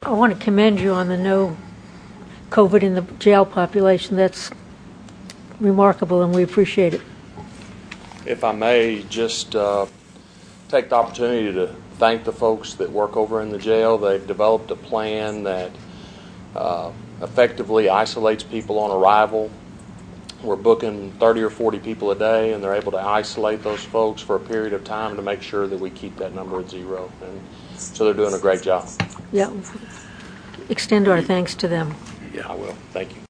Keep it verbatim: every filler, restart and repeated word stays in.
I want to commend you on the no COVID in the jail population. That's remarkable, and we appreciate it. If I may just uh, take the opportunity to thank the folks that work over in the jail. They've developed a plan that uh, effectively isolates people on arrival. We're booking thirty or forty people a day, and they're able to isolate those folks for a period of time to make sure that we keep that number at zero. And so they're doing a great job. Yeah. Extend our thanks to them. Yeah, I will. Thank you.